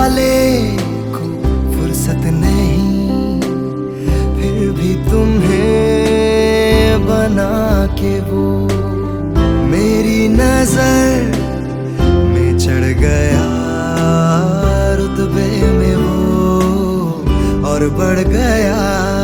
वाले को फुर्सत नहीं, फिर भी तुम्हें बना के वो मेरी नजर में चढ़ गया, रुतबे में वो और बढ़ गया।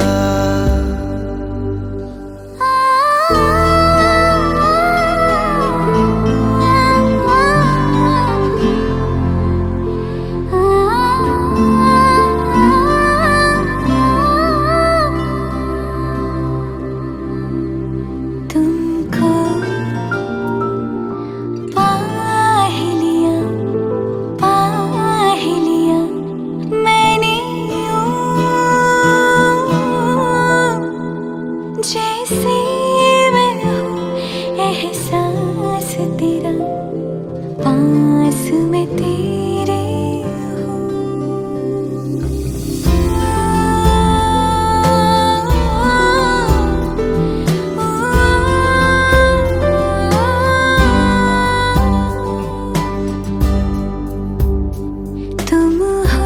जैसे मैं हूँ एहसास तेरा, पास में तेरे हूँ। तुम हो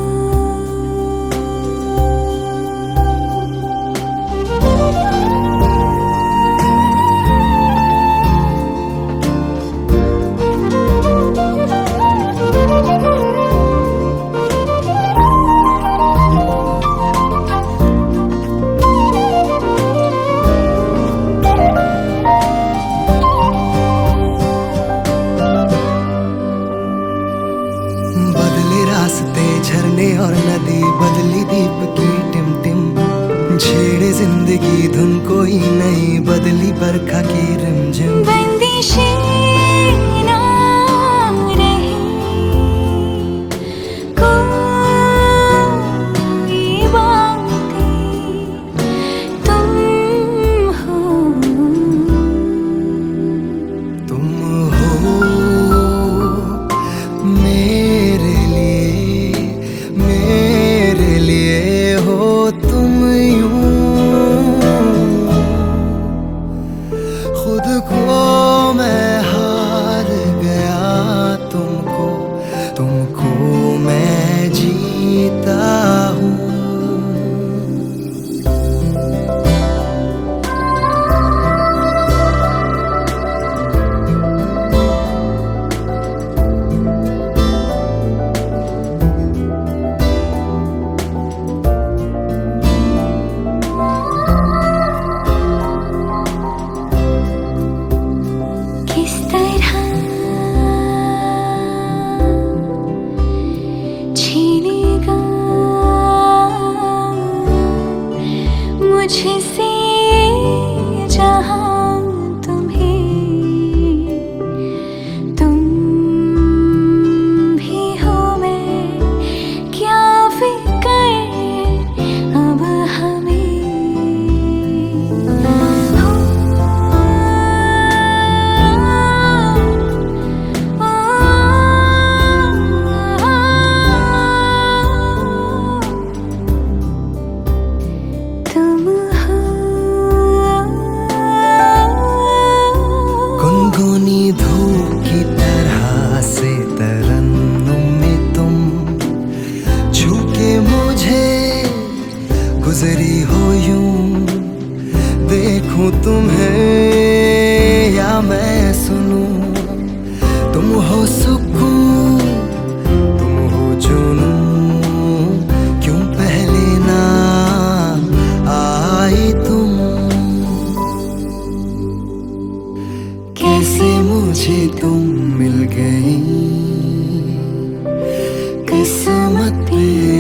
रास्ते, झरने और नदी, बदली दीप की टिमटिम, छेड़े जिंदगी धुन कोई नहीं, बदली बरखा की रिमझिम। बंदिशें ना रही कोई बातें, तुम हो मेरे लिए हो तुम यूं, खुद को मैं हार गया, तुमको मैं जीता हूँ। मुझसे जहां तुम्हें, तुम भी हो, मैं क्या फिक्र अब हमें। गुनगुनी धूप की तरह से तरन्नुम में तुम छू के मुझे गुजरी हो यूं, देखूं तुम्हें या मैं सुनूं, तुम हो सुकून, तुम हो जुनूं, क्यों पहले ना आई तुम। कैसे मुझे तुम मिल गई, किस्मत पे